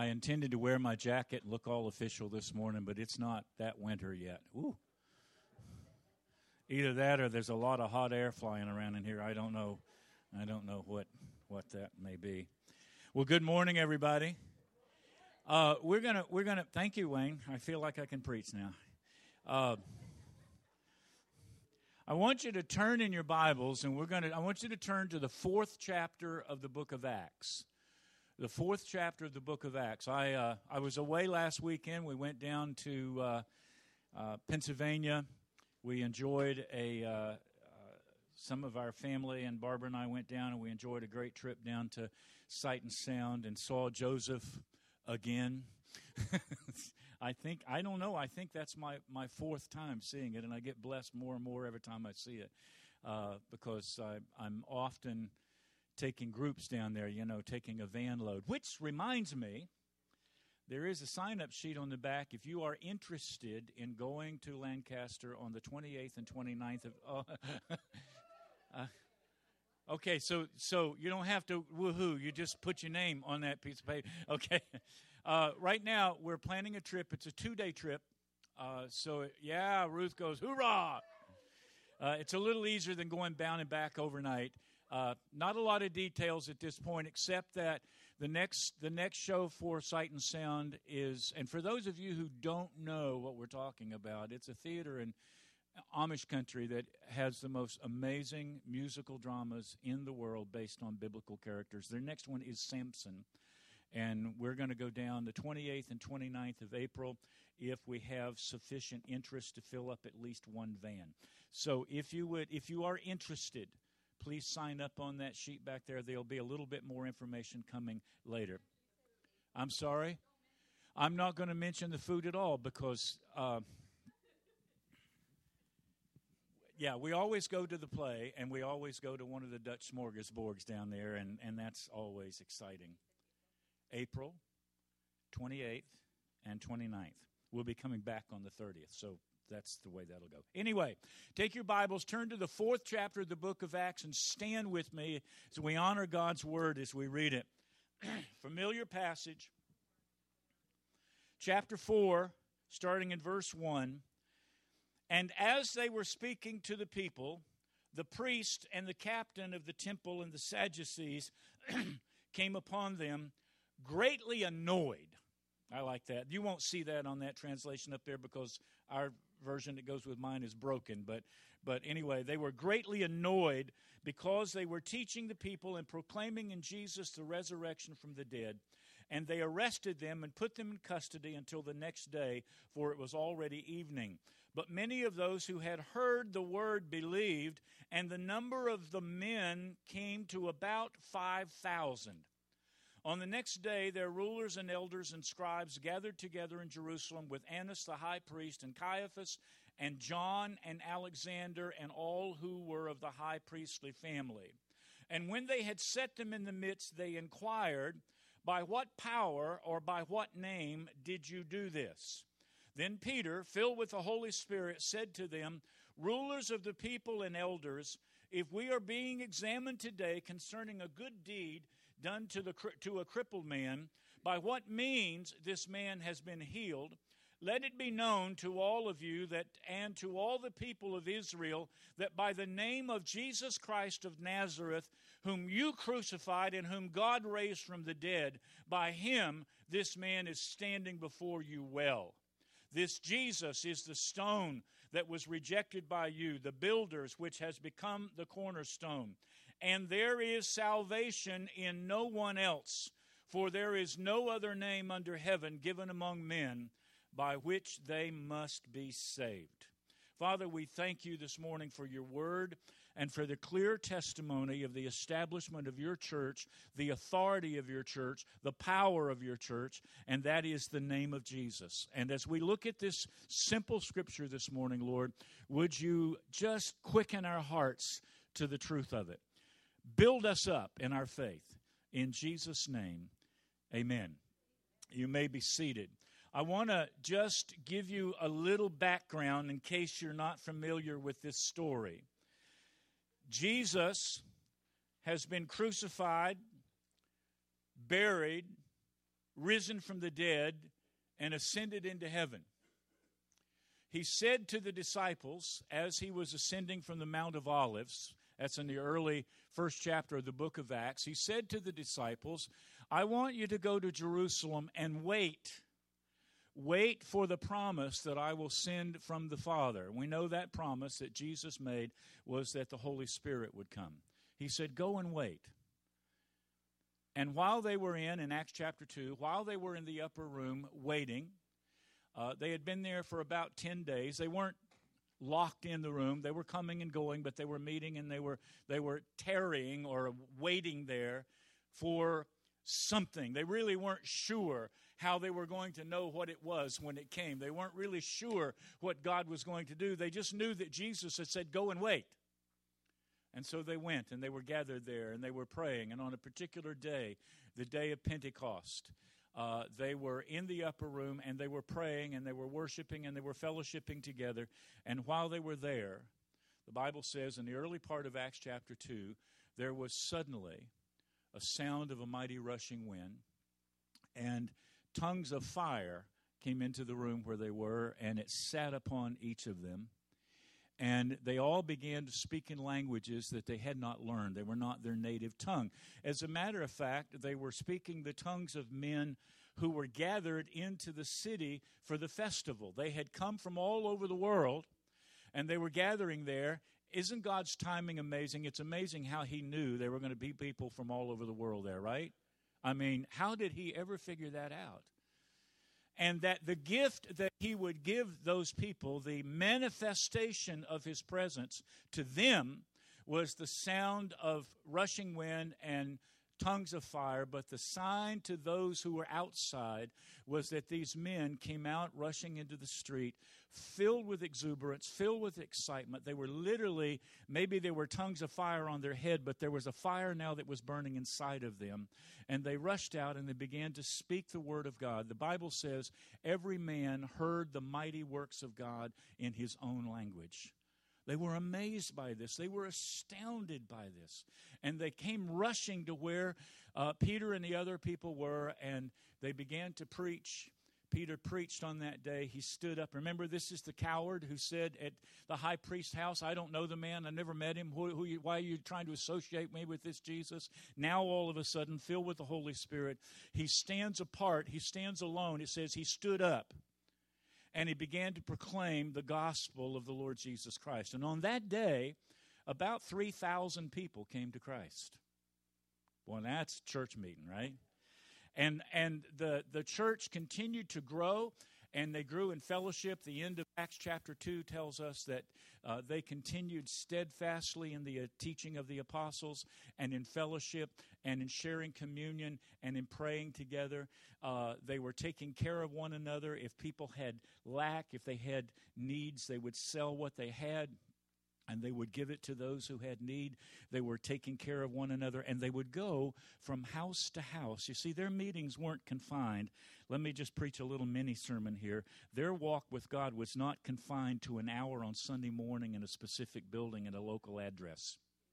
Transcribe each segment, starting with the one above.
intended to wear my jacket and look all official this morning, but it's not that winter yet. Ooh. Either that or there's a lot of hot air flying around in here. I don't know what that may be. Well, good morning, everybody. We're gonna. Thank you, Wayne. I feel like I can preach now. I want you to turn in your Bibles, and I want you to turn to the 4th chapter of the book of Acts. The 4th chapter of the book of Acts. I was away last weekend. We went down to Pennsylvania. We enjoyed some of our family, and Barbara and I went down, and we enjoyed a great trip down to Sight and Sound and saw Joseph again. I think that's my 4th time seeing it, and I get blessed more and more every time I see it because I'm often taking groups down there, taking a van load. Which reminds me, there is a sign-up sheet on the back if you are interested in going to Lancaster on the 28th and 29th of... okay, so you don't have to woohoo. You just put your name on that piece of paper. Okay. Right now, we're planning a trip. It's a 2-day trip. Ruth goes, hoorah! It's a little easier than going down and back overnight. Not a lot of details at this point, except that the next show for Sight and Sound is, and for those of you who don't know what we're talking about, it's a theater in Amish country that has the most amazing musical dramas in the world based on biblical characters. Their next one is Samson. And we're going to go down the 28th and 29th of April if we have sufficient interest to fill up at least one van. So if you are interested, please sign up on that sheet back there. There'll be a little bit more information coming later. I'm sorry? I'm not going to mention the food at all because, we always go to the play, and we always go to one of the Dutch smorgasbords down there, and that's always exciting. April 28th and 29th. We'll be coming back on the 30th, so that's the way that'll go. Anyway, take your Bibles, turn to the 4th chapter of the book of Acts, and stand with me as we honor God's word as we read it. Familiar passage. Chapter 4, starting in verse 1. And as they were speaking to the people, the priest and the captain of the temple and the Sadducees came upon them, greatly annoyed. I like that. You won't see that on that translation up there because our version that goes with mine is broken. But anyway, they were greatly annoyed because they were teaching the people and proclaiming in Jesus the resurrection from the dead. And they arrested them and put them in custody until the next day, for it was already evening. But many of those who had heard the word believed, and the number of the men came to about 5,000. On the next day, their rulers and elders and scribes gathered together in Jerusalem with Annas the high priest and Caiaphas and John and Alexander and all who were of the high priestly family. And when they had set them in the midst, they inquired, by what power or by what name did you do this? Then Peter, filled with the Holy Spirit, said to them, rulers of the people and elders, if we are being examined today concerning a good deed done to a crippled man, by what means this man has been healed, let it be known to all of you and to all the people of Israel that by the name of Jesus Christ of Nazareth, whom you crucified and whom God raised from the dead, by him this man is standing before you well. This Jesus is the stone that was rejected by you, the builders, which has become the cornerstone. And there is salvation in no one else, for there is no other name under heaven given among men by which they must be saved. Father, we thank you this morning for your word and for the clear testimony of the establishment of your church, the authority of your church, the power of your church, and that is the name of Jesus. And as we look at this simple scripture this morning, Lord, would you just quicken our hearts to the truth of it? Build us up in our faith. In Jesus' name, amen. You may be seated. I want to just give you a little background in case you're not familiar with this story. Jesus has been crucified, buried, risen from the dead and ascended into heaven. He said to the disciples as he was ascending from the Mount of Olives, that's in the early first chapter of the book of Acts, he said to the disciples, I want you to go to Jerusalem and wait. Wait for the promise that I will send from the Father. We know that promise that Jesus made was that the Holy Spirit would come. He said, go and wait. And while they were in Acts chapter 2, while they were in the upper room waiting, they had been there for about 10 days. They weren't locked in the room. They were coming and going, but they were meeting and they were tarrying or waiting there for something. They really weren't sure how they were going to know what it was when it came. They weren't really sure what God was going to do. They just knew that Jesus had said, go and wait. And so they went and they were gathered there and they were praying. And on a particular day, the day of Pentecost, they were in the upper room and they were praying and they were worshiping and they were fellowshipping together. And while they were there, the Bible says in the early part of Acts chapter 2, there was suddenly a sound of a mighty rushing wind, and tongues of fire came into the room where they were, and it sat upon each of them. And they all began to speak in languages that they had not learned. They were not their native tongue. As a matter of fact, they were speaking the tongues of men who were gathered into the city for the festival. They had come from all over the world, and they were gathering there. Isn't God's timing amazing? It's amazing how he knew there were going to be people from all over the world there, right? I mean, how did he ever figure that out? And that the gift that he would give those people, the manifestation of his presence to them, was the sound of rushing wind and tongues of fire. But the sign to those who were outside was that these men came out rushing into the street, filled with exuberance, filled with excitement. They were literally, maybe there were tongues of fire on their head, but there was a fire now that was burning inside of them. And they rushed out and they began to speak the word of God. The Bible says every man heard the mighty works of God in his own language. They were amazed by this. They were astounded by this. And they came rushing to where Peter and the other people were, and they began to preach. Peter preached on that day. He stood up. Remember, this is the coward who said at the high priest's house, I don't know the man. I never met him. Why are you trying to associate me with this Jesus? Now, all of a sudden, filled with the Holy Spirit, he stands apart. He stands alone. It says he stood up. And he began to proclaim the gospel of the Lord Jesus Christ. And on that day, about 3,000 people came to Christ. Well, that's church meeting, right? And the church continued to grow, and they grew in fellowship. The end of Acts chapter 2 tells us that they continued steadfastly in the teaching of the apostles and in fellowship and in sharing communion and in praying together. They were taking care of one another. If people had lack, if they had needs, they would sell what they had and they would give it to those who had need. They were taking care of one another, and they would go from house to house. You see, their meetings weren't confined. Let me just preach a little mini sermon here. Their walk with God was not confined to an hour on Sunday morning in a specific building at a local address.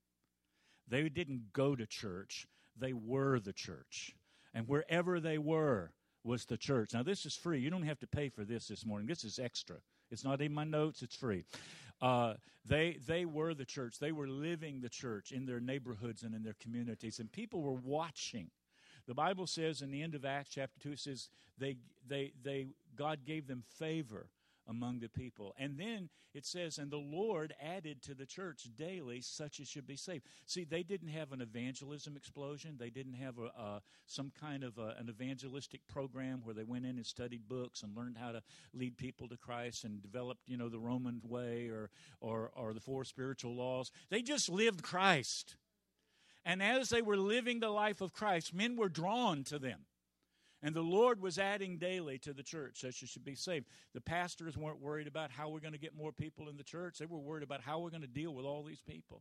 They didn't go to church. They were the church. And wherever they were was the church. Now, this is free. You don't have to pay for this morning. This is extra. It's not in my notes. It's free. They were the church. They were living the church in their neighborhoods and in their communities, and people were watching. The Bible says in the end of Acts chapter 2, it says God gave them favor among the people. And then it says, and the Lord added to the church daily such as should be saved. See, they didn't have an evangelism explosion. They didn't have some kind of an evangelistic program where they went in and studied books and learned how to lead people to Christ and developed, the Roman way or the 4 spiritual laws. They just lived Christ. And as they were living the life of Christ, men were drawn to them. And the Lord was adding daily to the church such as should be saved. The pastors weren't worried about how we're going to get more people in the church. They were worried about how we're going to deal with all these people.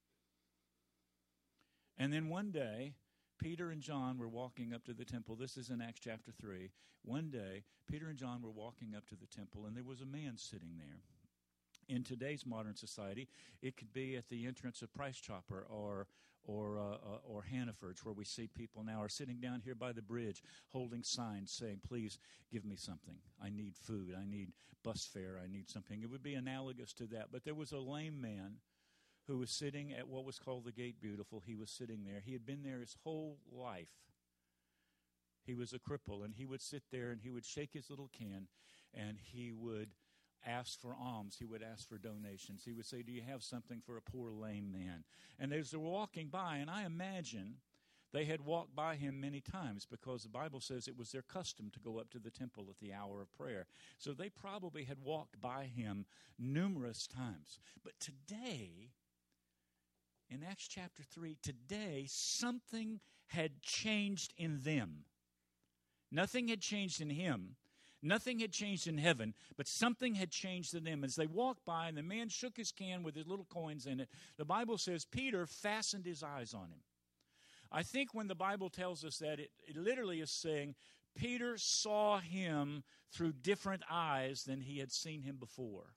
And then one day, Peter and John were walking up to the temple. This is in Acts chapter 3. One day, Peter and John were walking up to the temple, and there was a man sitting there. In today's modern society, it could be at the entrance of Price Chopper or or Hannaford's, where we see people now are sitting down here by the bridge holding signs saying, please give me something. I need food. I need bus fare. I need something. It would be analogous to that. But there was a lame man who was sitting at what was called the Gate Beautiful. He was sitting there. He had been there his whole life. He was a cripple, and he would sit there, and he would shake his little can, and he would ask for alms. He would ask for donations. He would say, do you have something for a poor lame man? And as they were walking by, and I imagine they had walked by him many times, because the Bible says it was their custom to go up to the temple at the hour of prayer. So they probably had walked by him numerous times. But today, in Acts chapter 3, today something had changed in them. Nothing had changed in him. Nothing had changed in heaven, but something had changed in them. As they walked by, and the man shook his can with his little coins in it, the Bible says Peter fastened his eyes on him. I think when the Bible tells us that, it literally is saying Peter saw him through different eyes than he had seen him before.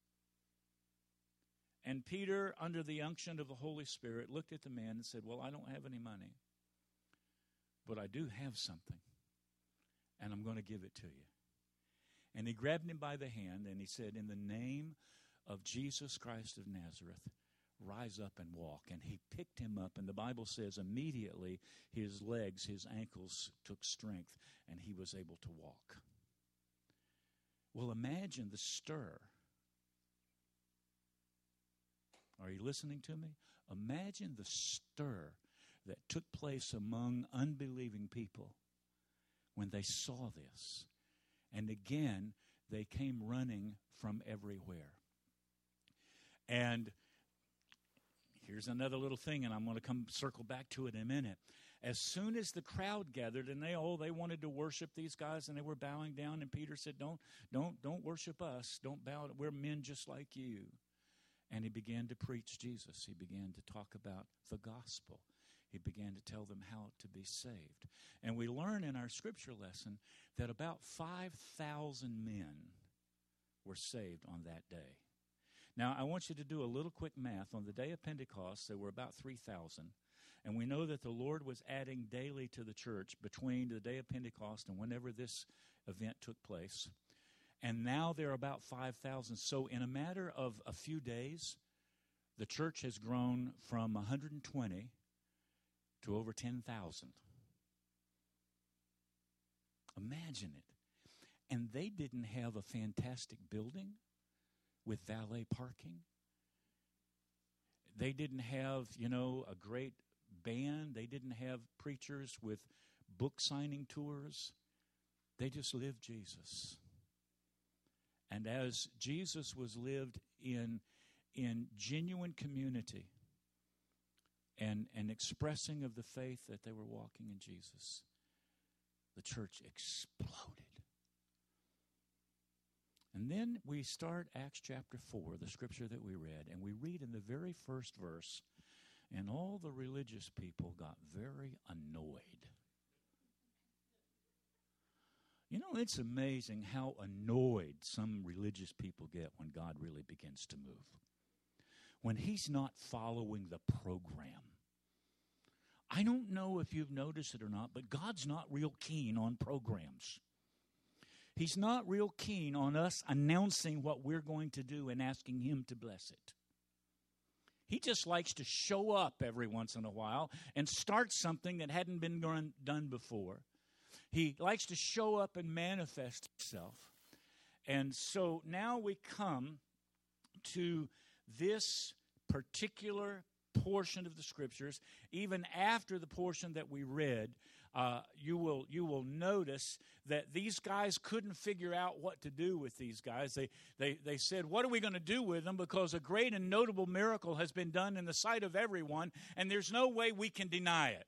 And Peter, under the unction of the Holy Spirit, looked at the man and said, well, I don't have any money, but I do have something, and I'm going to give it to you. And he grabbed him by the hand, and he said, in the name of Jesus Christ of Nazareth, rise up and walk. And he picked him up, and the Bible says immediately his legs, his ankles took strength, and he was able to walk. Well, imagine the stir. Are you listening to me? Imagine the stir that took place among unbelieving people when they saw this. And again, they came running from everywhere. And here's another little thing, and I'm going to come circle back to it in a minute. As soon as the crowd gathered, and they wanted to worship these guys, and they were bowing down, and Peter said, don't worship us. Don't bow. We're men just like you. And he began to preach Jesus. He began to talk about the gospel. He began to tell them how to be saved. And we learn in our scripture lesson that about 5,000 men were saved on that day. Now, I want you to do a little quick math. On the day of Pentecost, there were about 3,000. And we know that the Lord was adding daily to the church between the day of Pentecost and whenever this event took place. And now there are about 5,000. So in a matter of a few days, the church has grown from 120 to over 10,000. Imagine it. And they didn't have a fantastic building with valet parking. They didn't have, a great band. They didn't have preachers with book signing tours. They just lived Jesus. And as Jesus was lived in genuine community and expressing of the faith that they were walking in Jesus, the church exploded. And then we start Acts chapter 4, the scripture that we read, and we read in the very first verse, and all the religious people got very annoyed. It's amazing how annoyed some religious people get when God really begins to move. When he's not following the program. I don't know if you've noticed it or not, but God's not real keen on programs. He's not real keen on us announcing what we're going to do and asking him to bless it. He just likes to show up every once in a while and start something that hadn't been done before. He likes to show up and manifest himself. And so now we come to this particular portion of the scriptures. Even after the portion that we read, you will notice that these guys couldn't figure out what to do with these guys. They said, what are we going to do with them? Because a great and notable miracle has been done in the sight of everyone, and there's no way we can deny it.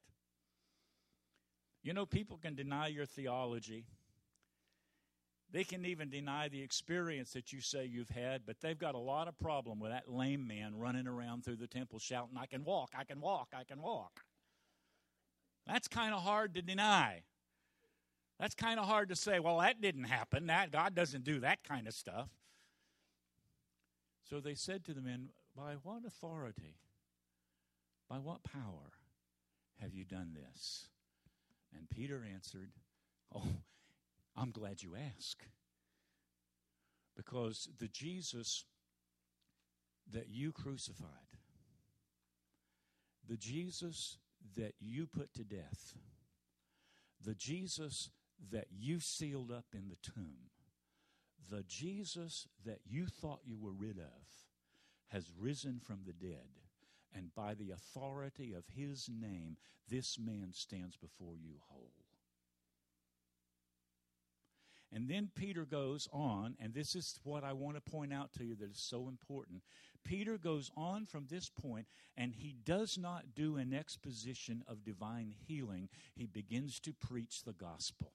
People can deny your theology. They can even deny the experience that you say you've had, but they've got a lot of problem with that lame man running around through the temple shouting, I can walk, I can walk, I can walk. That's kind of hard to deny. That's kind of hard to say, well, that didn't happen. God doesn't do that kind of stuff. So they said to the men, by what authority by what power have you done this? And Peter answered, oh, I'm glad you ask. Because the Jesus that you crucified, the Jesus that you put to death, the Jesus that you sealed up in the tomb, the Jesus that you thought you were rid of, has risen from the dead. And by the authority of his name, this man stands before you whole. And then Peter goes on, and this is what I want to point out to you that is so important. Peter goes on from this point, and he does not do an exposition of divine healing. He begins to preach the gospel.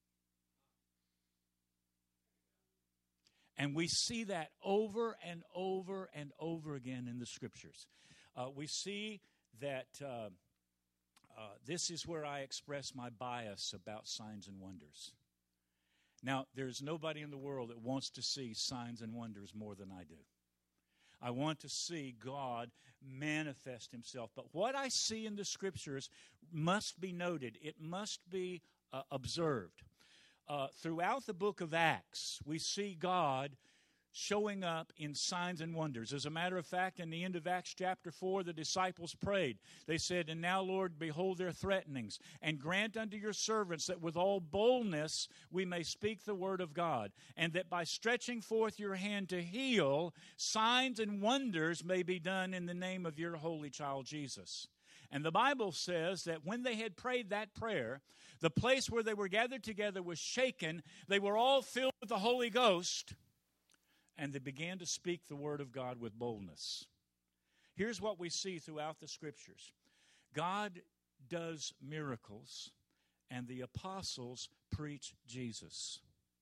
And we see that over and over and over again in the Scriptures. We see that this is where I express my bias about signs and wonders. Now, there's nobody in the world that wants to see signs and wonders more than I do. I want to see God manifest himself. But what I see in the Scriptures must be noted. It must be observed. Throughout the book of Acts, we see God showing up in signs and wonders. As a matter of fact, in the end of Acts chapter 4, the disciples prayed. They said, "And now, Lord, behold their threatenings, and grant unto your servants that with all boldness we may speak the word of God, and that by stretching forth your hand to heal, signs and wonders may be done in the name of your holy child Jesus." And the Bible says that when they had prayed that prayer, the place where they were gathered together was shaken. They were all filled with the Holy Ghost, and they began to speak the word of God with boldness. Here's what we see throughout the Scriptures. God does miracles, and the apostles preach Jesus.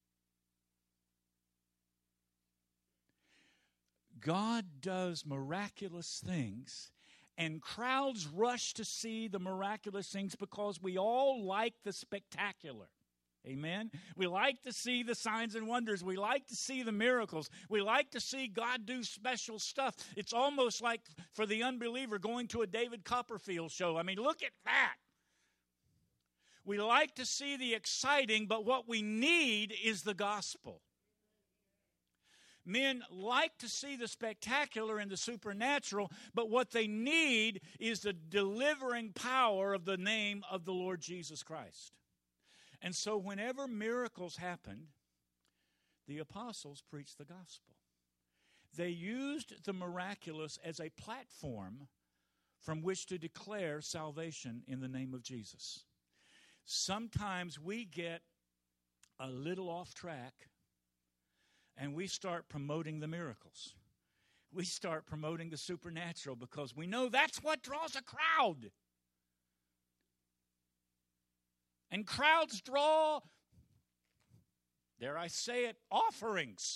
God does miraculous things, and crowds rush to see the miraculous things because we all like the spectacular. Amen? We like to see the signs and wonders. We like to see the miracles. We like to see God do special stuff. It's almost like for the unbeliever going to a David Copperfield show. I mean, look at that. We like to see the exciting, but what we need is the gospel. Men like to see the spectacular and the supernatural, but what they need is the delivering power of the name of the Lord Jesus Christ. And so whenever miracles happened, the apostles preached the gospel. They used the miraculous as a platform from which to declare salvation in the name of Jesus. Sometimes we get a little off track and we start promoting the miracles. We start promoting the supernatural because we know that's what draws a crowd. And crowds draw, dare I say it, offerings.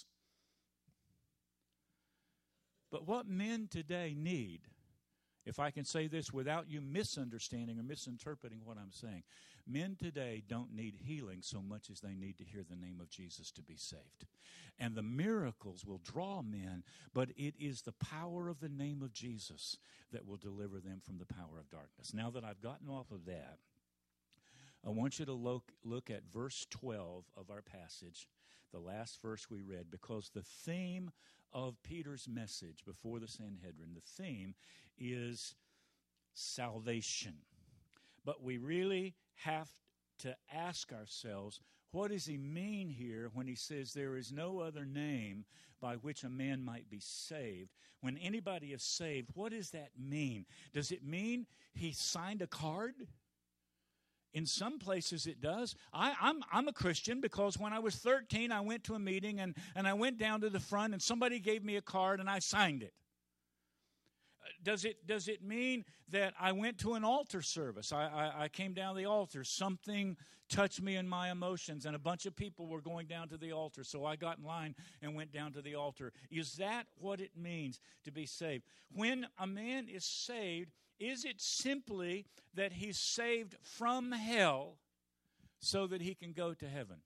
But what men today need, if I can say this without you misunderstanding or misinterpreting what I'm saying, men today don't need healing so much as they need to hear the name of Jesus to be saved. And the miracles will draw men, but it is the power of the name of Jesus that will deliver them from the power of darkness. Now that I've gotten off of that, I want you to look at verse 12 of our passage, the last verse we read, because the theme of Peter's message before the Sanhedrin, the theme is salvation. But we really have to ask ourselves, what does he mean here when he says there is no other name by which a man might be saved? When anybody is saved, what does that mean? Does it mean he signed a card? In some places it does. I'm a Christian because when I was 13, I went to a meeting and I went down to the front and somebody gave me a card and I signed it. Does it mean that I went to an altar service? I came down the altar. Something touched me in my emotions and a bunch of people were going down to the altar. So I got in line and went down to the altar. Is that what it means to be saved? When a man is saved, is it simply that he's saved from hell so that he can go to heaven?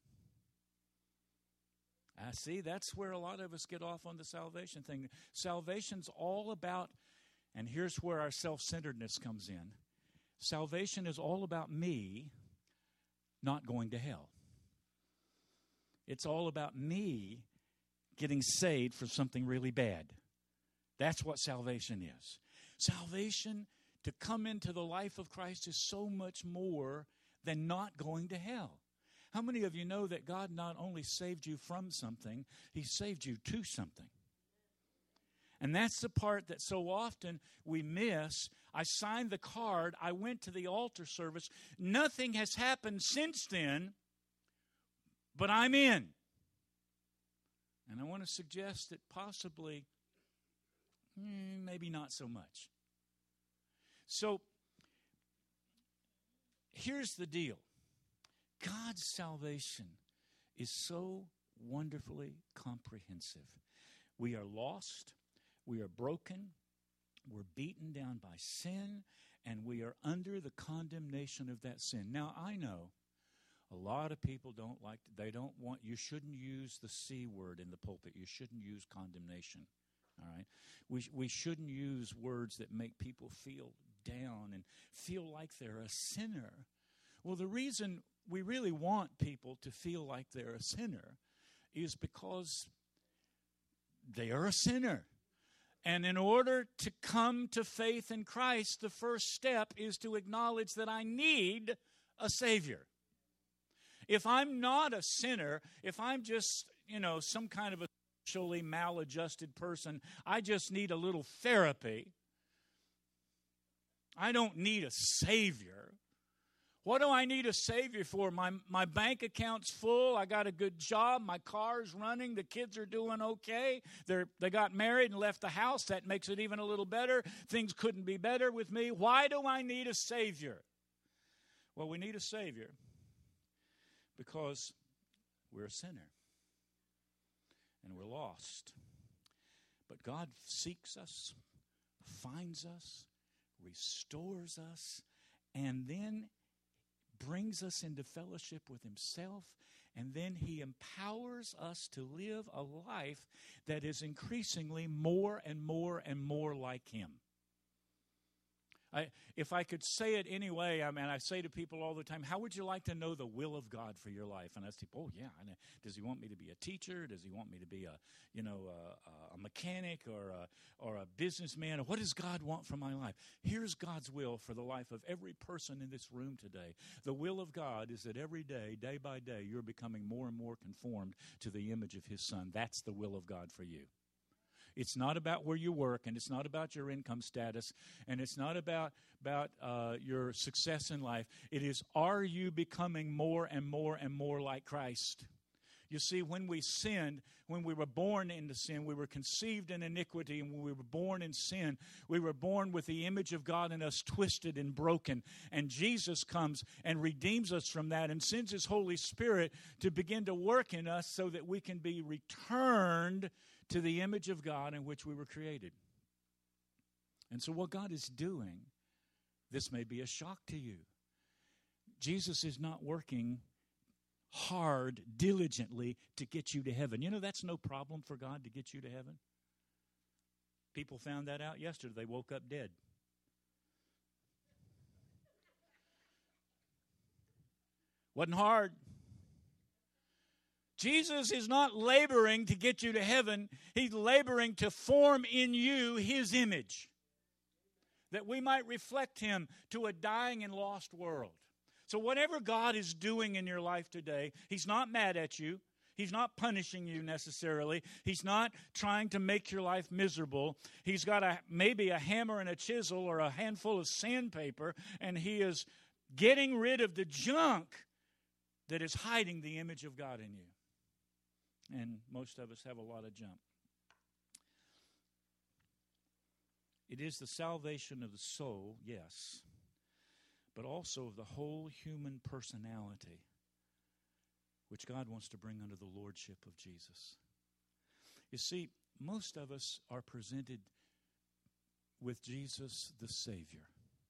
I see, that's where a lot of us get off on the salvation thing. Salvation's all about And here's where our self-centeredness comes in. Salvation is all about me not going to hell. It's all about me getting saved from something really bad. That's what salvation is. Salvation, to come into the life of Christ, is so much more than not going to hell. How many of you know that God not only saved you from something, He saved you to something? And that's the part that so often we miss. I signed the card. I went to the altar service. Nothing has happened since then, but I'm in. And I want to suggest that possibly, maybe not so much. So, here's the deal. God's salvation is so wonderfully comprehensive. We are lost. We are broken. We're beaten down by sin. And we are under the condemnation of that sin. Now, I know a lot of people you shouldn't use the C word in the pulpit. You shouldn't use condemnation. All right? We shouldn't use words that make people feel down and feel like they're a sinner. Well, the reason we really want people to feel like they're a sinner is because they are a sinner. And in order to come to faith in Christ, the first step is to acknowledge that I need a Savior. If I'm not a sinner, if I'm just, some kind of a socially maladjusted person, I just need a little therapy. I don't need a Savior. What do I need a Savior for? My bank account's full. I got a good job. My car's running. The kids are doing okay. They got married and left the house. That makes it even a little better. Things couldn't be better with me. Why do I need a Savior? Well, we need a Savior because we're a sinner and we're lost. But God seeks us, finds us, restores us, and then brings us into fellowship with Himself, and then He empowers us to live a life that is increasingly more and more and more like Him. If I could say it anyway, I say to people all the time, how would you like to know the will of God for your life? And I say, does He want me to be a teacher? Does He want me to be a mechanic or a businessman? Or what does God want for my life? Here's God's will for the life of every person in this room today. The will of God is that every day, day by day, you're becoming more and more conformed to the image of His Son. That's the will of God for you. It's not about where you work, and it's not about your income status, and it's not about your success in life. It is, are you becoming more and more and more like Christ? You see, when we sinned, when we were born into sin, we were conceived in iniquity, and when we were born in sin, we were born with the image of God in us twisted and broken. And Jesus comes and redeems us from that and sends His Holy Spirit to begin to work in us so that we can be returned to the image of God in which we were created. And so what God is doing, this may be a shock to you. Jesus is not working hard, diligently to get you to heaven. That's no problem for God to get you to heaven. People found that out yesterday. They woke up dead. Wasn't hard. Jesus is not laboring to get you to heaven. He's laboring to form in you His image, that we might reflect Him to a dying and lost world. So whatever God is doing in your life today, He's not mad at you. He's not punishing you necessarily. He's not trying to make your life miserable. He's got maybe a hammer and a chisel or a handful of sandpaper, and He is getting rid of the junk that is hiding the image of God in you. And most of us have a lot of junk. It is the salvation of the soul, yes, but also of the whole human personality, which God wants to bring under the lordship of Jesus. You see, most of us are presented with Jesus the Savior.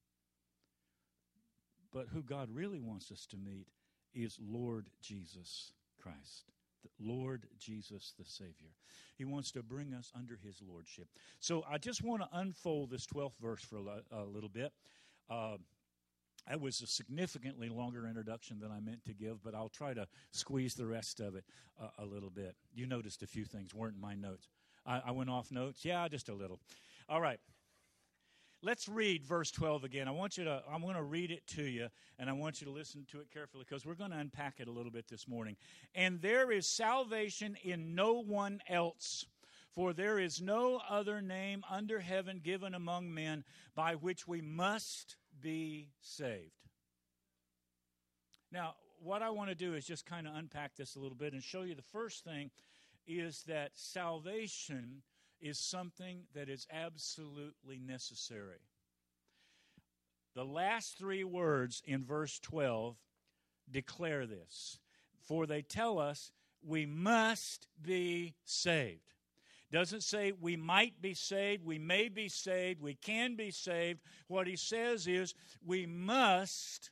But who God really wants us to meet is Lord Jesus Christ. Lord Jesus the Savior. He wants to bring us under His lordship. So I just want to unfold this 12th verse for a little bit. That was a significantly longer introduction than I meant to give, but I'll try to squeeze the rest of it a little bit. You noticed a few things weren't in my notes. I went off notes? Yeah, just a little. All right. Let's read verse 12 again. I'm going to read it to you, and I want you to listen to it carefully because we're going to unpack it a little bit this morning. And there is salvation in no one else, for there is no other name under heaven given among men by which we must be saved. Now, what I want to do is just kind of unpack this a little bit and show you the first thing is that salvation is something that is absolutely necessary. The last three words in verse 12 declare this. For they tell us we must be saved. Doesn't say we might be saved, we may be saved, we can be saved. What he says is we must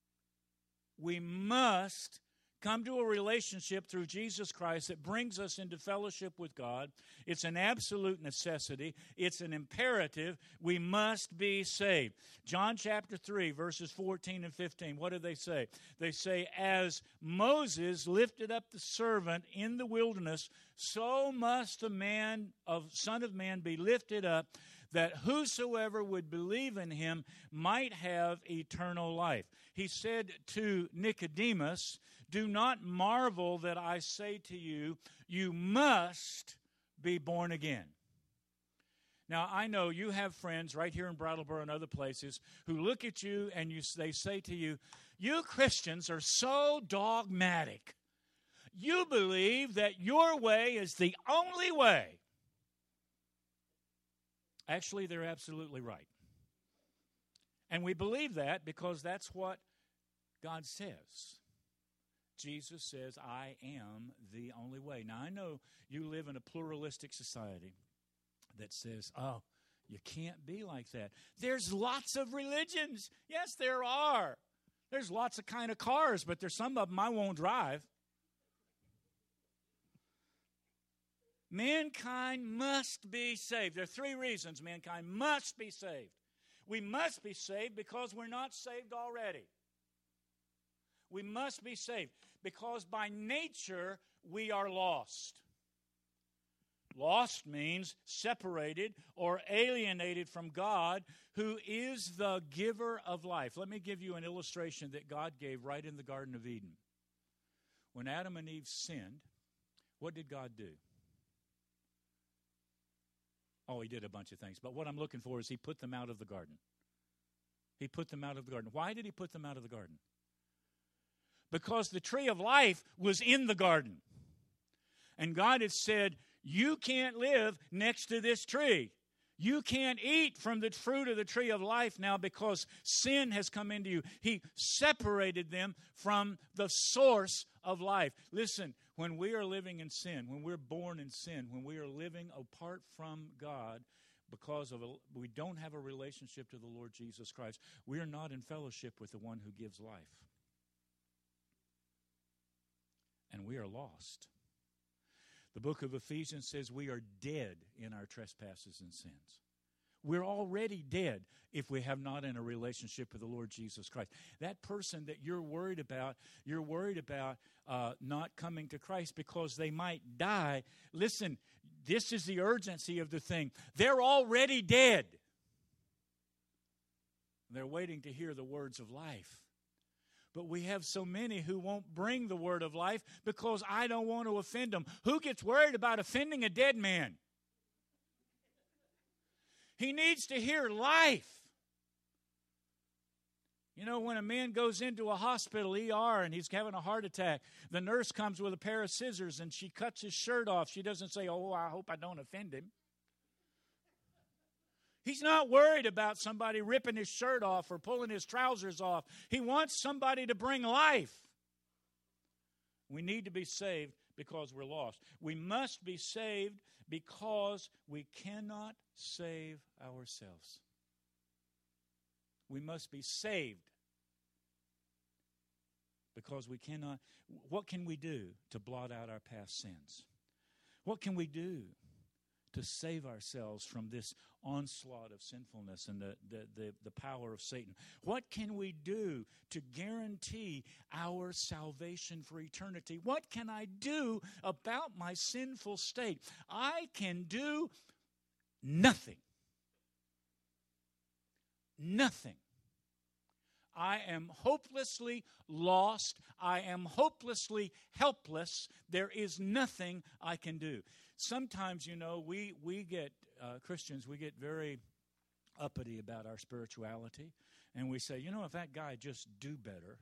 come to a relationship through Jesus Christ that brings us into fellowship with God. It's an absolute necessity. It's an imperative. We must be saved. John chapter 3, verses 14 and 15, what do they say? They say, as Moses lifted up the servant in the wilderness, so must the Son of Man be lifted up, that whosoever would believe in him might have eternal life. He said to Nicodemus, do not marvel that I say to you, you must be born again. Now, I know you have friends right here in Brattleboro and other places who look at you and they say to you, you Christians are so dogmatic. You believe that your way is the only way. Actually, they're absolutely right. And we believe that because that's what God says. Jesus says, I am the only way. Now, I know you live in a pluralistic society that says, oh, you can't be like that. There's lots of religions. Yes, there are. There's lots of kind of cars, but there's some of them I won't drive. Mankind must be saved. There are three reasons mankind must be saved. We must be saved because we're not saved already. We must be saved because by nature we are lost. Lost means separated or alienated from God, who is the giver of life. Let me give you an illustration that God gave right in the Garden of Eden. When Adam and Eve sinned, what did God do? Oh, he did a bunch of things. But what I'm looking for is he put them out of the garden. He put them out of the garden. Why did he put them out of the garden? Because the tree of life was in the garden. And God had said, you can't live next to this tree. You can't eat from the fruit of the tree of life now because sin has come into you. He separated them from the source of life. Listen, when we are living in sin, when we're born in sin, when we are living apart from God because we don't have a relationship to the Lord Jesus Christ, we are not in fellowship with the one who gives life. And we are lost. The book of Ephesians says we are dead in our trespasses and sins. We're already dead if we have not in a relationship with the Lord Jesus Christ. That person that you're worried about not coming to Christ because they might die. Listen, this is the urgency of the thing. They're already dead. They're waiting to hear the words of life. But we have so many who won't bring the word of life because I don't want to offend them. Who gets worried about offending a dead man? He needs to hear life. You know, when a man goes into a hospital, ER, and he's having a heart attack, the nurse comes with a pair of scissors and she cuts his shirt off. She doesn't say, oh, I hope I don't offend him. He's not worried about somebody ripping his shirt off or pulling his trousers off. He wants somebody to bring life. We need to be saved because we're lost. We must be saved because we cannot save ourselves. We must be saved because we cannot. What can we do to blot out our past sins? What can we do to save ourselves from this onslaught of sinfulness and the power of Satan? What can we do to guarantee our salvation for eternity? What can I do about my sinful state? I can do nothing. Nothing. I am hopelessly lost. I am hopelessly helpless. There is nothing I can do. Sometimes, we get, Christians, we get very uppity about our spirituality. And we say, if that guy just do better.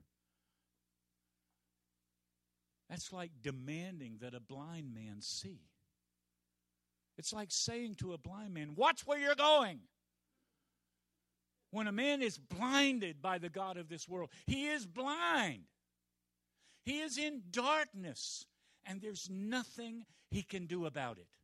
That's like demanding that a blind man see. It's like saying to a blind man, watch where you're going. When a man is blinded by the God of this world, he is blind. He is in darkness, and there's nothing he can do about it.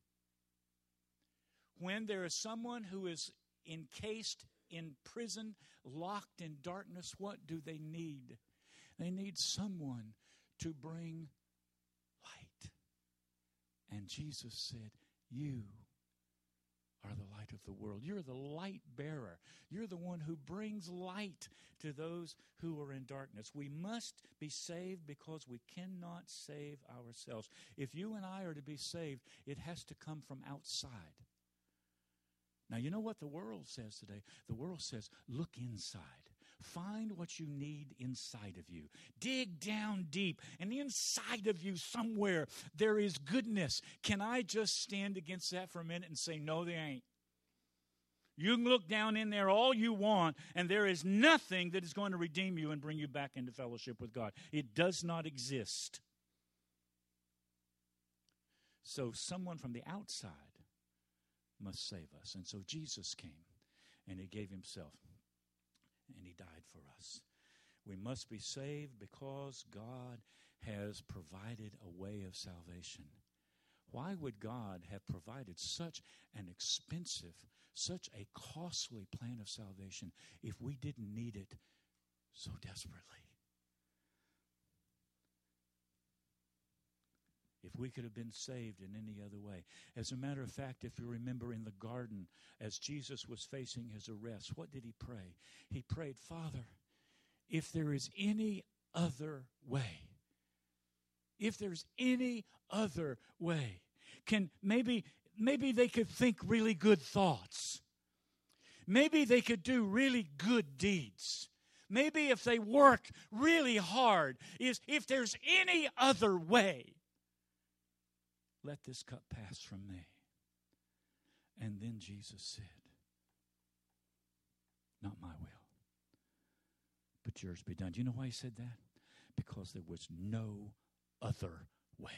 When there is someone who is encased in prison, locked in darkness, what do they need? They need someone to bring light. And Jesus said, you are the light of the world. You're the light bearer. You're the one who brings light to those who are in darkness. We must be saved because we cannot save ourselves. If you and I are to be saved, it has to come from outside. Now, you know what the world says today? The world says, look inside. Find what you need inside of you. Dig down deep. And inside of you somewhere there is goodness. Can I just stand against that for a minute and say, no, there ain't. You can look down in there all you want, and there is nothing that is going to redeem you and bring you back into fellowship with God. It does not exist. So someone from the outside must save us. And so Jesus came, and he gave himself. And he died for us. We must be saved because God has provided a way of salvation. Why would God have provided such an expensive, such a costly plan of salvation if we didn't need it so desperately? If we could have been saved in any other way. As a matter of fact, if you remember in the garden, as Jesus was facing his arrest, what did he pray? He prayed, Father, if there is any other way, if there's any other way, maybe they could think really good thoughts. Maybe they could do really good deeds. Maybe if they worked really hard, if there's any other way, let this cup pass from me. And then Jesus said, not my will, but yours be done. Do you know why he said that? Because there was no other way.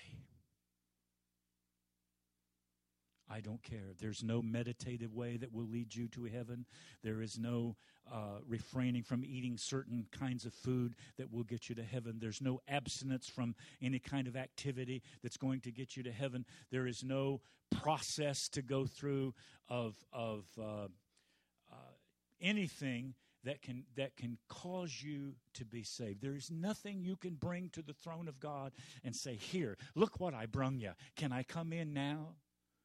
I don't care. There's no meditative way that will lead you to heaven. There is no refraining from eating certain kinds of food that will get you to heaven. There's no abstinence from any kind of activity that's going to get you to heaven. There is no process to go through of anything that can cause you to be saved. There is nothing you can bring to the throne of God and say, here, look what I brung you. Can I come in now?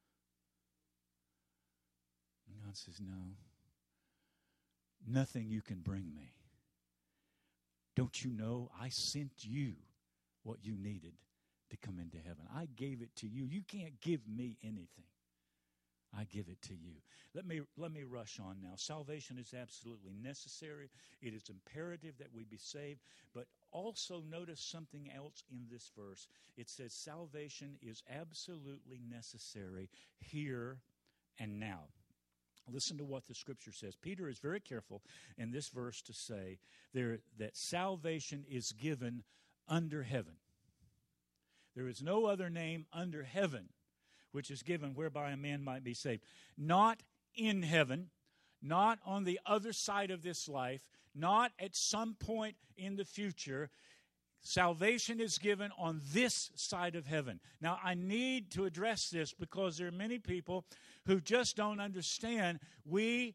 And God says, no. Nothing you can bring me. Don't you know I sent you what you needed to come into heaven? I gave it to you. You can't give me anything. I give it to you. Let me rush on now. Salvation is absolutely necessary. It is imperative that we be saved. But also notice something else in this verse. It says salvation is absolutely necessary here and now. Listen to what the scripture says. Peter is very careful in this verse to say that salvation is given under heaven. There is no other name under heaven which is given whereby a man might be saved. Not in heaven, not on the other side of this life, not at some point in the future. Salvation is given on this side of heaven. Now, I need to address this because there are many people who just don't understand. We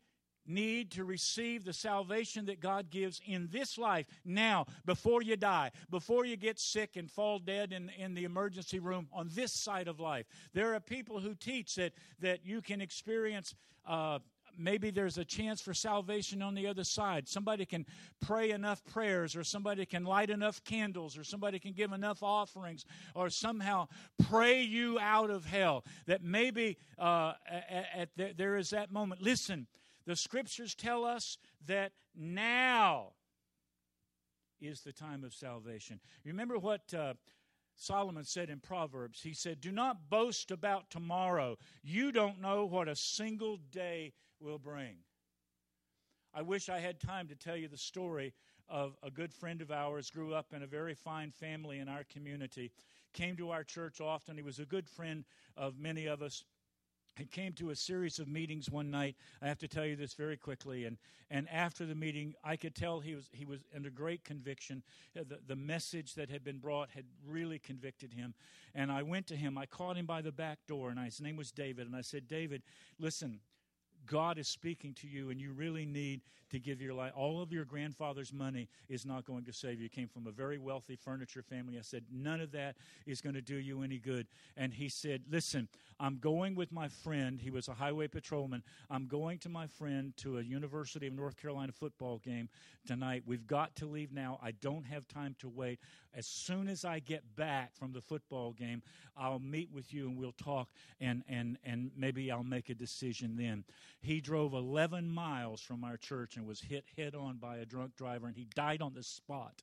need to receive the salvation that God gives in this life, now, before you die, before you get sick and fall dead in the emergency room on this side of life. There are people who teach that you can experience maybe there's a chance for salvation on the other side. Somebody can pray enough prayers, or somebody can light enough candles, or somebody can give enough offerings, or somehow pray you out of hell. That maybe there is that moment. Listen, the Scriptures tell us that now is the time of salvation. Remember what Solomon said in Proverbs. He said, "Do not boast about tomorrow. You don't know what a single day will bring." I wish I had time to tell you the story of a good friend of ours, grew up in a very fine family in our community, came to our church often. He was a good friend of many of us. He came to a series of meetings one night. I have to tell you this very quickly. And after the meeting, I could tell he was under great conviction. The message that had been brought had really convicted him. And I went to him. I caught him by the back door, and his name was David. And I said, "David, listen, God is speaking to you, and you really need to give your life. All of your grandfather's money is not going to save you. You came from a very wealthy furniture family." I said, "None of that is going to do you any good." And he said, "Listen, I'm going with my friend." He was a highway patrolman. "I'm going to my friend to a University of North Carolina football game tonight. We've got to leave now. I don't have time to wait. As soon as I get back from the football game, I'll meet with you and we'll talk, and maybe I'll make a decision then." He drove 11 miles from our church and was hit head-on by a drunk driver, and he died on the spot.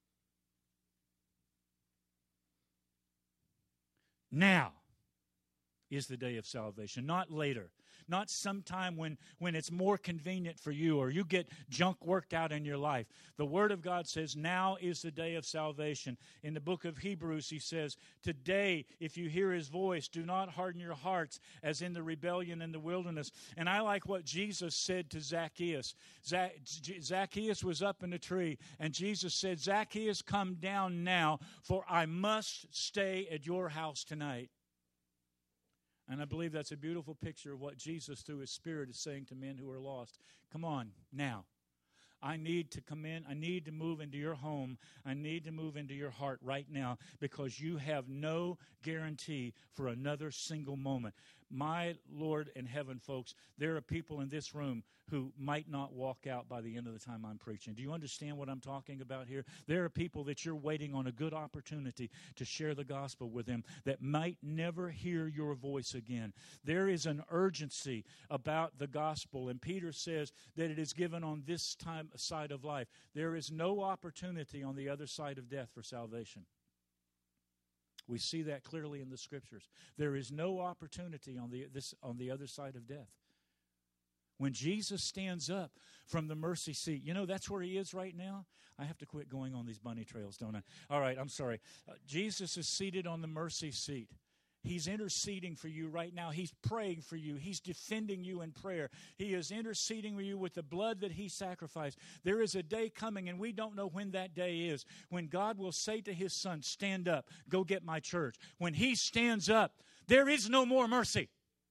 Now is the day of salvation, not later. Not sometime when it's more convenient for you, or you get junk worked out in your life. The Word of God says now is the day of salvation. In the book of Hebrews, he says, "Today, if you hear His voice, do not harden your hearts as in the rebellion in the wilderness." And I like what Jesus said to Zacchaeus. Zacchaeus was up in a tree, and Jesus said, "Zacchaeus, come down now, for I must stay at your house tonight." And I believe that's a beautiful picture of what Jesus, through His Spirit, is saying to men who are lost. Come on, now. I need to come in. I need to move into your home. I need to move into your heart right now, because you have no guarantee for another single moment. My Lord in heaven, folks, there are people in this room who might not walk out by the end of the time I'm preaching. Do you understand what I'm talking about here? There are people that you're waiting on a good opportunity to share the gospel with them that might never hear your voice again. There is an urgency about the gospel, and Peter says that it is given on this side of life. There is no opportunity on the other side of death for salvation. We see that clearly in the Scriptures. There is no opportunity on the other side of death. When Jesus stands up from the mercy seat, you know, that's where He is right now. I have to quit going on these bunny trails, don't I? All right, I'm sorry. Jesus is seated on the mercy seat. He's interceding for you right now. He's praying for you. He's defending you in prayer. He is interceding for you with the blood that He sacrificed. There is a day coming, and we don't know when that day is, when God will say to His Son, "Stand up, go get my church." When He stands up, there is no more mercy.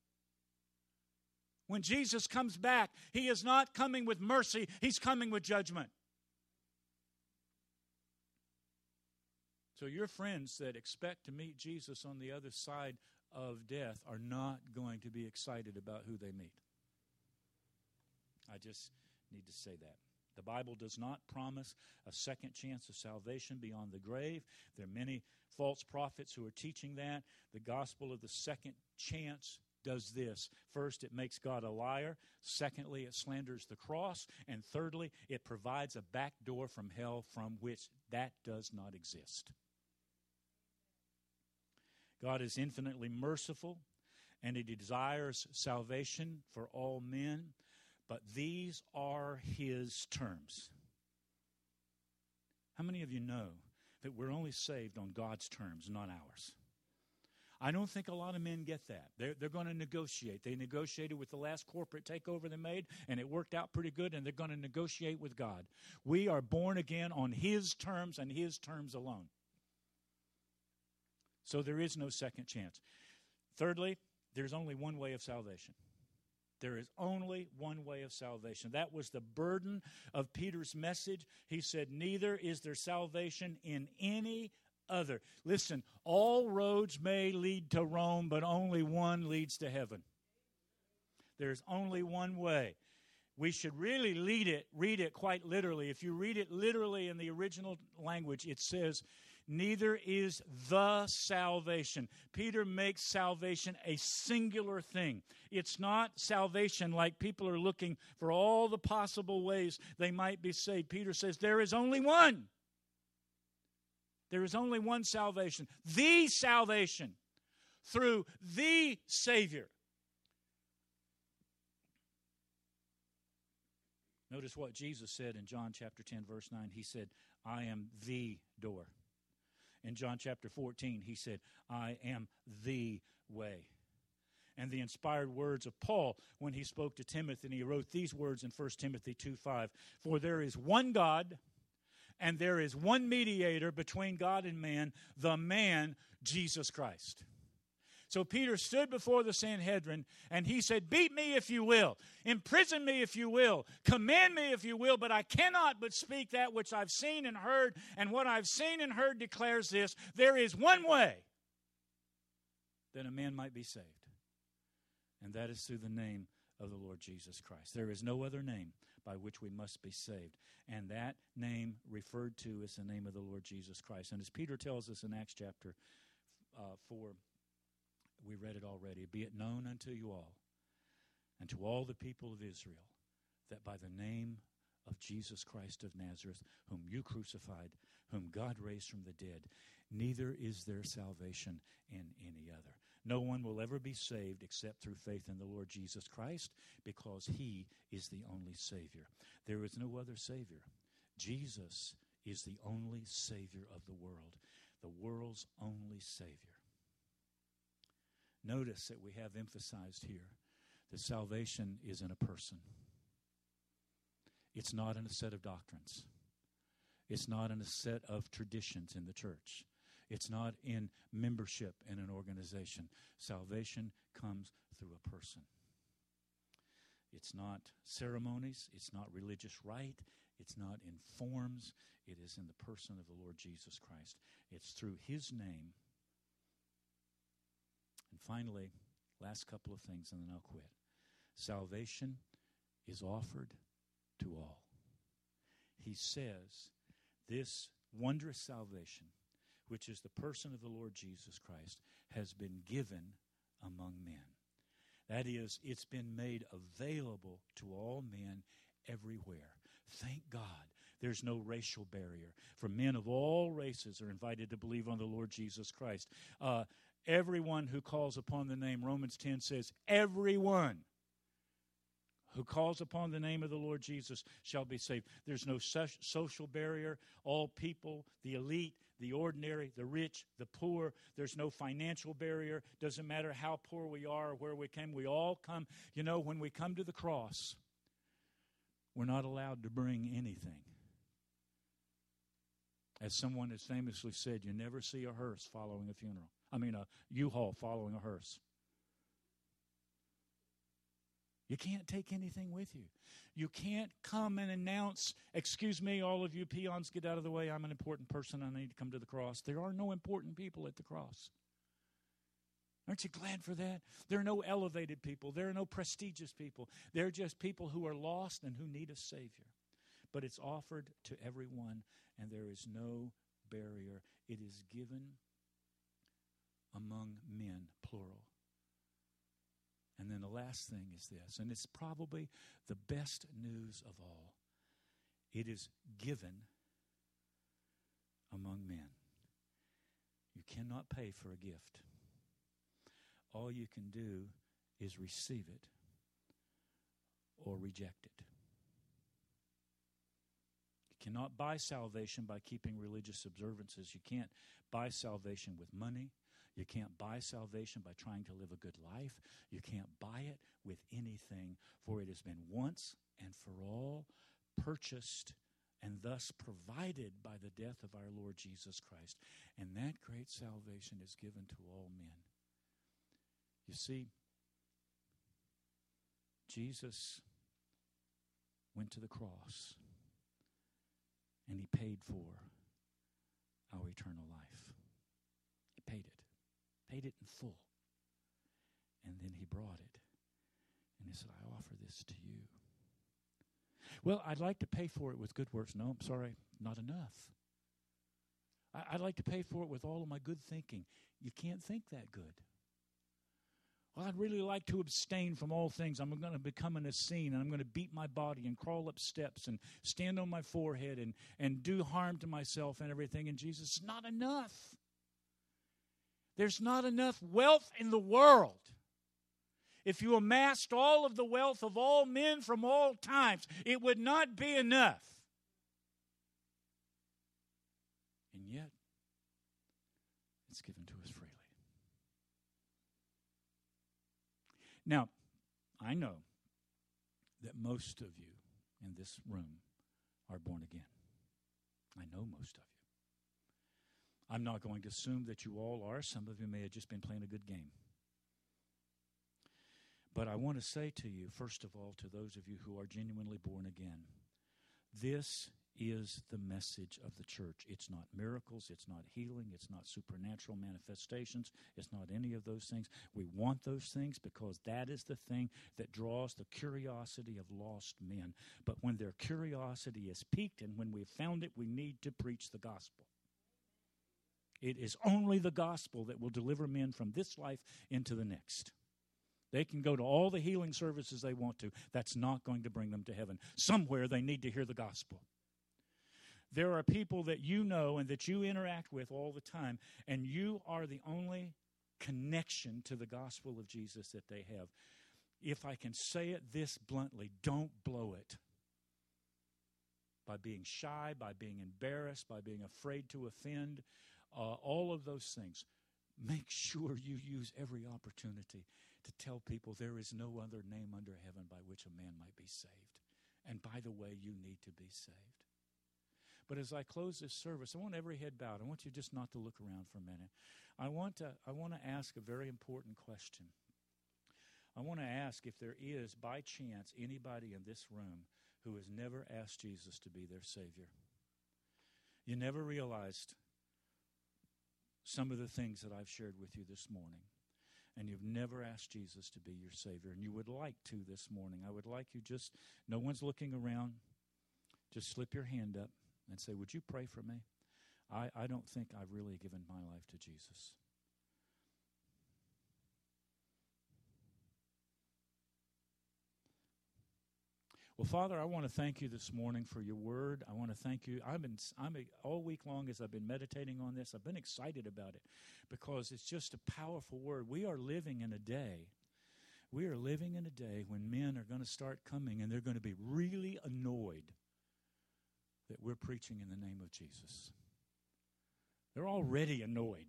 When Jesus comes back, He is not coming with mercy. He's coming with judgment. So your friends that expect to meet Jesus on the other side of death are not going to be excited about who they meet. I just need to say that. The Bible does not promise a second chance of salvation beyond the grave. There are many false prophets who are teaching that. The gospel of the second chance does this. First, it makes God a liar. Secondly, it slanders the cross. And thirdly, it provides a back door from hell from which that does not exist. God is infinitely merciful, and He desires salvation for all men, but these are His terms. How many of you know that we're only saved on God's terms, not ours? I don't think a lot of men get that. They're going to negotiate. They negotiated with the last corporate takeover they made, and it worked out pretty good, and they're going to negotiate with God. We are born again on His terms and His terms alone. So there is no second chance. Thirdly, there's only one way of salvation. There is only one way of salvation. That was the burden of Peter's message. He said, neither is there salvation in any other. Listen, all roads may lead to Rome, but only one leads to heaven. There's only one way. We should really read it quite literally. If you read it literally in the original language, it says, neither is the salvation. Peter makes salvation a singular thing. It's not salvation like people are looking for all the possible ways they might be saved. Peter says there is only one. There is only one salvation. The salvation through the Savior. Notice what Jesus said in John chapter 10, verse 9. He said, I am the door. In John chapter 14, he said, I am the way. And the inspired words of Paul when he spoke to Timothy, and he wrote these words in 1 Timothy 2:5, for there is one God, and there is one mediator between God and man, the man, Jesus Christ. So Peter stood before the Sanhedrin, and he said, beat me if you will, imprison me if you will, command me if you will, but I cannot but speak that which I've seen and heard, and what I've seen and heard declares this, there is one way that a man might be saved, and that is through the name of the Lord Jesus Christ. There is no other name by which we must be saved, and that name referred to is the name of the Lord Jesus Christ. And as Peter tells us in Acts chapter 4, we read it already. Be it known unto you all and to all the people of Israel that by the name of Jesus Christ of Nazareth, whom you crucified, whom God raised from the dead, neither is there salvation in any other. No one will ever be saved except through faith in the Lord Jesus Christ, because he is the only Savior. There is no other Savior. Jesus is the only Savior of the world's only Savior. Notice that we have emphasized here that salvation is in a person. It's not in a set of doctrines. It's not in a set of traditions in the church. It's not in membership in an organization. Salvation comes through a person. It's not ceremonies. It's not religious rite. It's not in forms. It is in the person of the Lord Jesus Christ. It's through his name. And finally, last couple of things and then I'll quit. Salvation is offered to all. He says this wondrous salvation, which is the person of the Lord Jesus Christ, has been given among men. That is, it's been made available to all men everywhere. Thank God there's no racial barrier. For men of all races are invited to believe on the Lord Jesus Christ. Everyone who calls upon the name, Romans 10 says, everyone who calls upon the name of the Lord Jesus shall be saved. There's no social barrier. All people, the elite, the ordinary, the rich, the poor. There's no financial barrier. Doesn't matter how poor we are or where we came. We all come. You know, when we come to the cross, we're not allowed to bring anything. As someone has famously said, you never see a hearse following a funeral. A U-Haul following a hearse. You can't take anything with you. You can't come and announce, excuse me, all of you peons, get out of the way. I'm an important person. I need to come to the cross. There are no important people at the cross. Aren't you glad for that? There are no elevated people. There are no prestigious people. They're just people who are lost and who need a Savior. But it's offered to everyone, and there is no barrier. It is given among men, plural. And then the last thing is this, and it's probably the best news of all. It is given among men. You cannot pay for a gift. All you can do is receive it or reject it. You cannot buy salvation by keeping religious observances. You can't buy salvation with money. You can't buy salvation by trying to live a good life. You can't buy it with anything, for it has been once and for all purchased and thus provided by the death of our Lord Jesus Christ. And that great salvation is given to all men. You see, Jesus went to the cross and he paid for our eternal life. He paid it in full. And then he brought it. And he said, I offer this to you. Well, I'd like to pay for it with good works. No, I'm sorry, not enough. I'd like to pay for it with all of my good thinking. You can't think that good. Well, I'd really like to abstain from all things. I'm going to become an Essene, and I'm going to beat my body and crawl up steps and stand on my forehead and do harm to myself and everything. And Jesus, it's not enough. There's not enough wealth in the world. If you amassed all of the wealth of all men from all times, it would not be enough. And yet, it's given to us freely. Now, I know that most of you in this room are born again. I know most of you. I'm not going to assume that you all are. Some of you may have just been playing a good game. But I want to say to you, first of all, to those of you who are genuinely born again, this is the message of the church. It's not miracles, it's not healing, it's not supernatural manifestations, it's not any of those things. We want those things because that is the thing that draws the curiosity of lost men. But when their curiosity is piqued and when we've found it, we need to preach the gospel. It is only the gospel that will deliver men from this life into the next. They can go to all the healing services they want to. That's not going to bring them to heaven. Somewhere they need to hear the gospel. There are people that you know and that you interact with all the time, and you are the only connection to the gospel of Jesus that they have. If I can say it this bluntly, don't blow it by being shy, by being embarrassed, by being afraid to offend, all of those things. Make sure you use every opportunity to tell people there is no other name under heaven by which a man might be saved. And by the way, you need to be saved. But as I close this service, I want every head bowed. I want you just not to look around for a minute. I want to ask a very important question. I want to ask if there is, by chance, anybody in this room who has never asked Jesus to be their Savior. You never realized some of the things that I've shared with you this morning. And you've never asked Jesus to be your Savior, and you would like to this morning. I would like you just, no one's looking around, just slip your hand up and say, would you pray for me? I don't think I've really given my life to Jesus. Well, Father, I want to thank you this morning for your word. I want to thank you. All week long as I've been meditating on this, I've been excited about it because it's just a powerful word. We are living in a day when men are going to start coming and they're going to be really annoyed that we're preaching in the name of Jesus. They're already annoyed.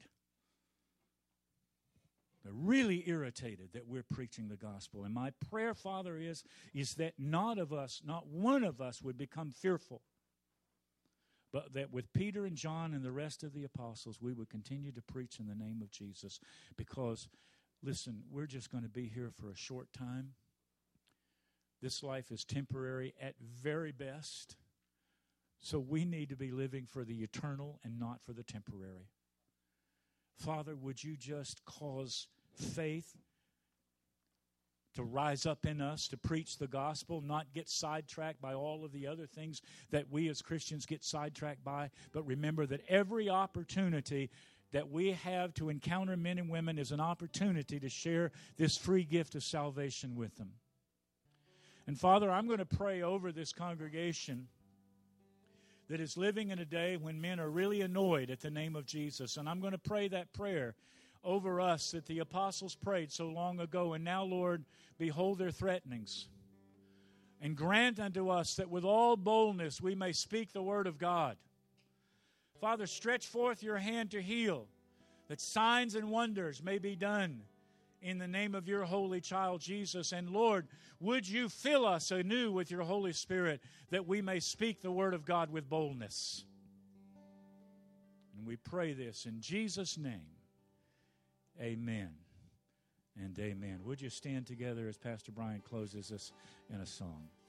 They're really irritated that we're preaching the gospel. And my prayer, Father, is that not one of us would become fearful, but that with Peter and John and the rest of the apostles, we would continue to preach in the name of Jesus. Because, listen, we're just going to be here for a short time. This life is temporary at very best. So we need to be living for the eternal and not for the temporary. Father, would you just cause faith to rise up in us to preach the gospel, not get sidetracked by all of the other things that we as Christians get sidetracked by, but remember that every opportunity that we have to encounter men and women is an opportunity to share this free gift of salvation with them. And Father, I'm going to pray over this congregation that is living in a day when men are really annoyed at the name of Jesus. And I'm going to pray that prayer over us that the apostles prayed so long ago. And now, Lord, behold their threatenings. And grant unto us that with all boldness we may speak the word of God. Father, stretch forth your hand to heal, that signs and wonders may be done in the name of your holy child, Jesus. And Lord, would you fill us anew with your Holy Spirit that we may speak the word of God with boldness. And we pray this in Jesus' name. Amen and amen. Would you stand together as Pastor Brian closes us in a song?